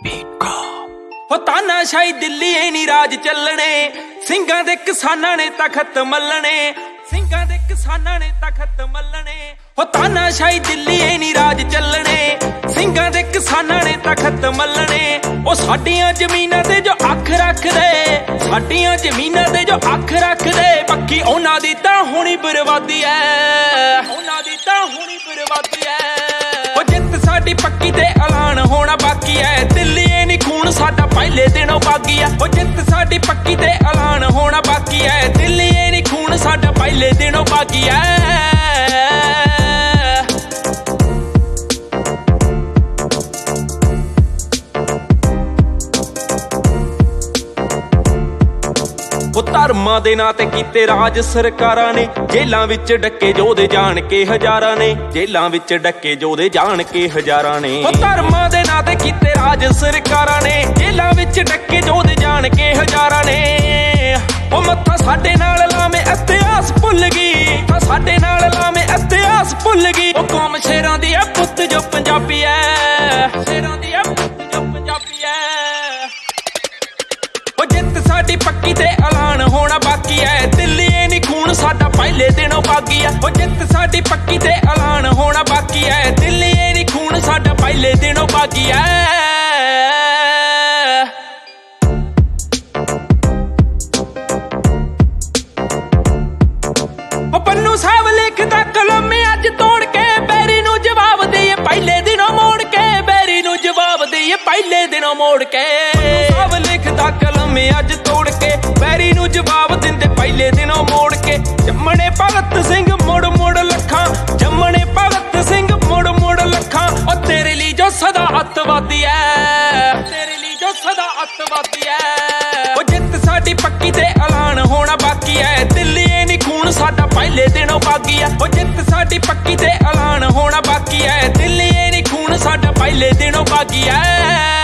हो तानाशाही दिल्ली नहीं राज चलने, ਸਿੰਘਾਂ ਦੇ किसानां ने तखत मलने, ਸਿੰਘਾਂ ਦੇ किसानां ने तखत मलने। हो तानाशाही दिल्ली नहीं राज चलने, ਸਿੰਘਾਂ ਦੇ किसानां ने तखत मलने। ओ साडियां जमीनां ते जो अख रखदे, साडियां जमीनां ते जो अख रखदे, पक्की उन्हां दी तां होनी बर्बादी है, उन्हां दी तां होनी बर्बादी है। ओ जित साडी पक्की ते ऐलान होना बाकी है, दिल्ली नहीं खून साडा पहले दिनों बागी है। ओ जित साडी पक्की ते ऐलान होना बाकी है, दिल्ली नहीं खून साडा पहले दिनों बागी है। धर्मां दे नां ते कीते राज सरकारां ने, जेलां विच डके जोधे जाण के हजारां ने, जेलां विच डके जोधे जाण के हजारां ने। धर्मां दे नां ते कीते राज सरकारां ने, जेलां विच डके जोधे जाण के हजारां ने। ओ मत्था साडे नाल लावें इतिहास भुल गई, साडे नाल लावें इतिहास भुल गई। ओ कौम शेरां दी ऐ पुत्त जो पंजाबी ऐ, शेरां दी ऐ पुत्त जो पंजाबी ऐ। ओ जित साडी पक्की ते ऐलान होना बाकी है, दिल्ली नहीं खून साडा पहले दिनों बागी है। ओ जित साडी पक्की ते ऐलान होना बाकी है, दिल्ली नहीं खून साडा पहले दिनों बागी है। ओ पन्नू साहब लिखदा कलम अज तोड़ के, बैरी नूं जवाब दईए पहले दिनों मोड़ के, बैरी नूं जवाब दईए पहले दिनों मोड़ के। साहब लिखदा कलम अज तोड़ के, बैरी नूं जवाब दिंदे पहले दिनों मोड़ के। जम्मणे भगत सिंह मुड़ मुड़ लखां, जम्मणे भगत सिंह मुड़ मुड़ लखां। ओ तेरे लिए जो सदा अतवादी है, तेरे लिए जो सदा अतवादी है। ओ जित साडी पक्की ते ऐलान होना बाकी है, दिल्ली नहीं खून साडा पहले दिनों बागी है। ओ जित साडी पक्की ते ऐलान होना बाकी है, दिल्ली नहीं खून साडा पहले दिनों बागी है।